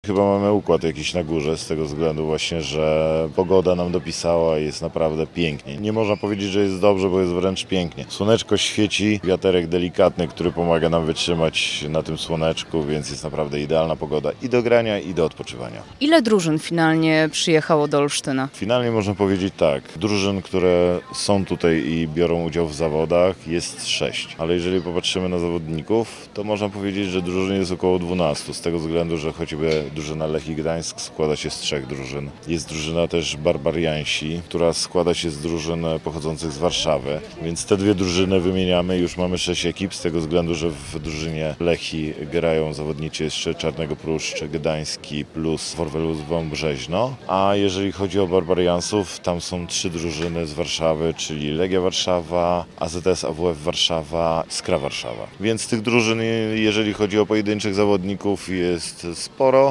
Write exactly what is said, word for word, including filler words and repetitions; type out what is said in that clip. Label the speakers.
Speaker 1: Chyba mamy układ jakiś na górze z tego względu właśnie, że pogoda nam dopisała i jest naprawdę pięknie. Nie można powiedzieć, że jest dobrze, bo jest wręcz pięknie. Słoneczko świeci, wiaterek delikatny, który pomaga nam wytrzymać na tym słoneczku, więc jest naprawdę idealna pogoda i do grania, i do odpoczywania.
Speaker 2: Ile drużyn finalnie przyjechało do Olsztyna?
Speaker 1: Finalnie można powiedzieć tak, drużyn, które są tutaj i biorą udział w zawodach jest sześć, ale jeżeli popatrzymy na zawodników, to można powiedzieć, że drużyn jest około dwunastu, z tego względu, że choćby drużyna Lechii Gdańsk składa się z trzech drużyn. Jest drużyna też Barbariansi, która składa się z drużyn pochodzących z Warszawy, więc te dwie drużyny wymieniamy, już mamy sześć ekip, z tego względu, że w drużynie Lechii grają zawodnicy jeszcze Czarnego Pruszcz Gdański plus Forwelus Wąbrzeźno, a jeżeli chodzi o Barbariansów, tam są trzy drużyny z Warszawy, czyli Legia Warszawa, A Z S A W F Warszawa, Skra Warszawa. Więc tych drużyn, jeżeli chodzi o pojedynczych zawodników, jest sporo.